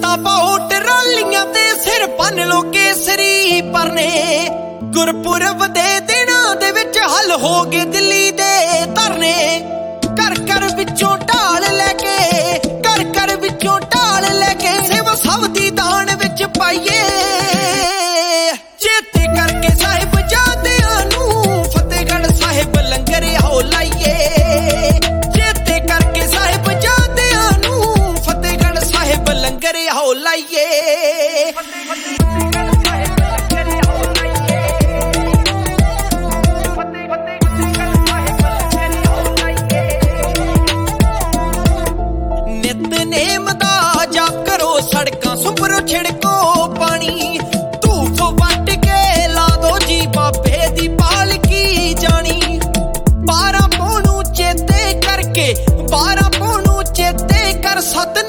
ਵੋਟਾਂ ਪਾਓ ਟਰਾਲੀਆਂ ਤੇ ਸਿਰ ਪੰਨ ਲੋ ਕੇਸਰੀ ਪਰਨੇ। ਗੁਰਪੁਰਬ ਦੇ ਦਿਨਾਂ ਦੇ ਵਿੱਚ ਹੱਲ ਹੋ ਗਏ ਦਿੱਲੀ ਦੇ ਧਰਨੇ। ਘਰ ਘਰ ਵਿੱਚੋਂ ਢਾਲ ਲੈ ਕੇ, ਘਰ ਘਰ ਵਿੱਚੋਂ ਢਾਲ ਲੈ ਕੇ ਸੇਵਾ ਸਭ ਦੀ ਦਾਨ ਵਿੱਚ ਪਾਈਏ। ਚੇਤੇ ਕਰਕੇ ਸਾਹਿਬਜ਼ਾਦਿਆਂ ਨੂੰ ਫਤਿਹਗੜ੍ਹ ਸਾਹਿਬ ਲੰਗਰ ਆਓ ਲਾਈਏ। ਚੇਤੇ ਕਰਕੇ ਸਾਹਿਬਜ਼ਾਦਿਆਂ ਨੂੰ ਫਤਿਹਗੜ੍ਹ ਸਾਹਿਬ ਲੰਗਰ ਆਓ ਲਾਈਏ। ਨਿਤਨੇਮ ਦਾ ਜਾਪ ਕਰੋ, ਸੜਕਾਂ ਸੁੰਬਰੋ ਛਿੜਕੋ ਪਾਣੀ। ਧੂਫ ਵੱਟ ਕੇ ਲਾ ਦੋ ਜੀ ਬਾਬੇ ਦੀ ਪਾਲਕੀ ਜਾਣੀ। 12 ਪੌਂ ਨੂੰ ਚੇਤੇ ਕਰਕੇ, 12 ਪੌਂ ਨੂੰ ਚੇਤੇ ਕਰ ਸਤ